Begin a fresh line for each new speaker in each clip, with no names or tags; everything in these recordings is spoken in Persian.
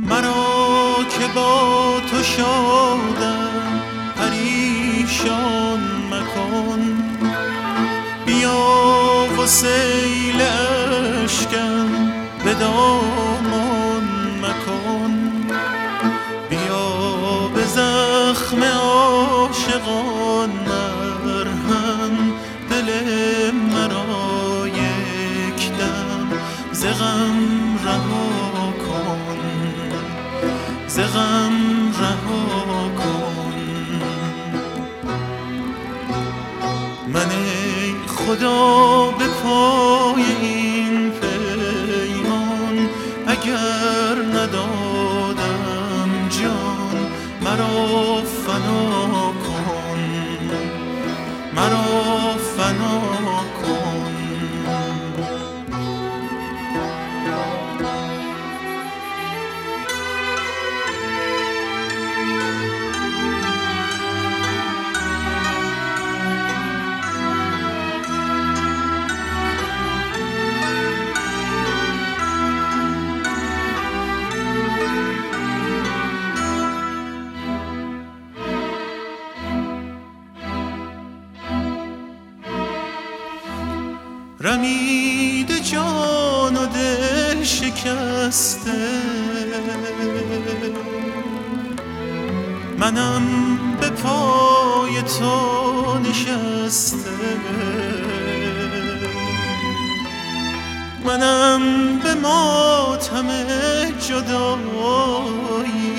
مرا که با تو شادم پریشان مکن، بیا و سیل اشکم به دامان مکن، بیا به زخم عاشقان مرهم، دل مرا یک دم ز غم رها کن، ز غم رها کن. من ای خدا به پای این پیمان اگر ندادم جان، مرا فنا کن، مرا فنا کن. رمیده جان و دل شکسته، منم به پای تو نشسته، منم به ماتم جدایی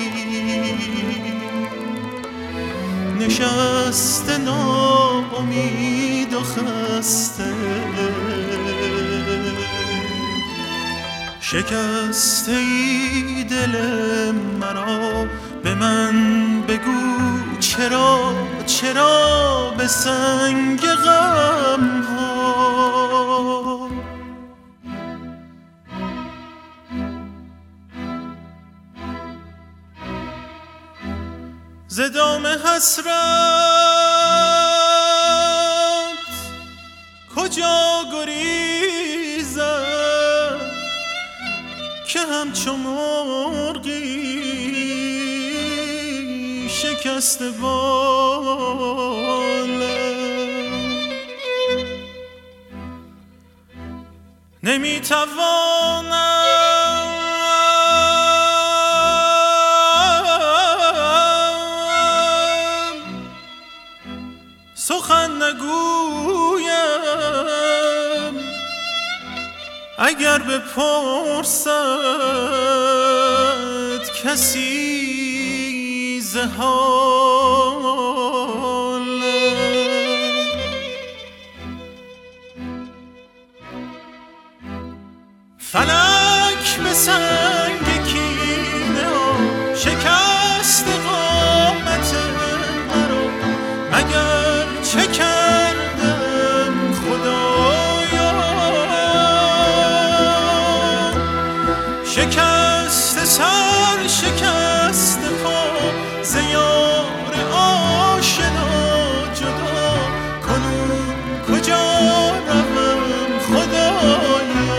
نشسته، ناامید و خسته، شکسته ای دل مرا. به من بگو چرا، چرا به سنگ غم ها ز دام حسرت کجا گریزم که همچو مرغی شکسته بالم، نمیتوانم سخن نگویم اگر بپرسد کسی ز حالم. فلک به سنگ کینه شکست قامت مرا، مگر چه کردم خدایا؟ شکست سر، شکست پا، ز یار آشنا جدا، کنون کجا روم خدایا؟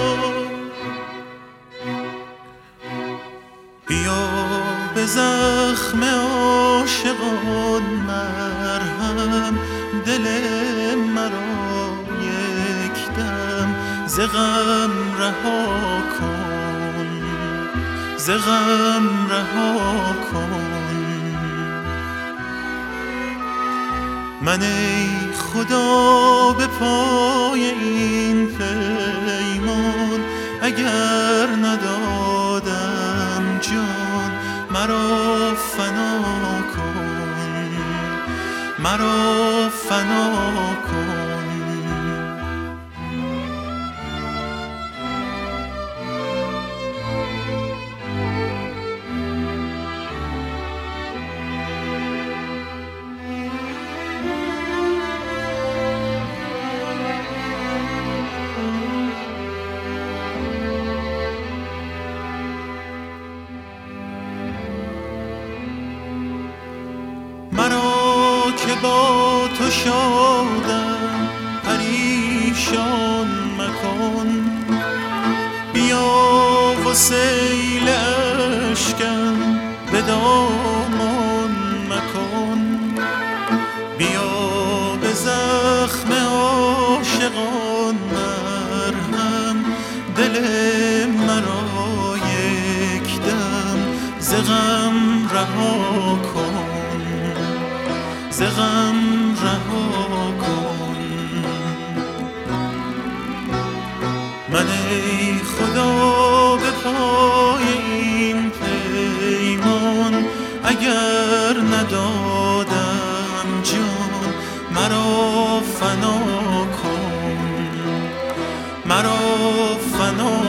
بیا به زخم عاشقان مرهم، دل مرا یک دم ز غم رها کن، ز غم رها کن. من ای خدا به پای این پیمان اگر ندادم جان، مرا فنا کن، مرا فنا کن. مرا که با تو شادم پریشان مکن، بیا و سیل بشکن به دامان مکن بیا به زخم عاشقان مرهم دل مرا یک دم ز غم رها کن ز غم رها کن من ای خدا به پای این پیمان اگر ندادم جان مرا فنا کن مرا فنا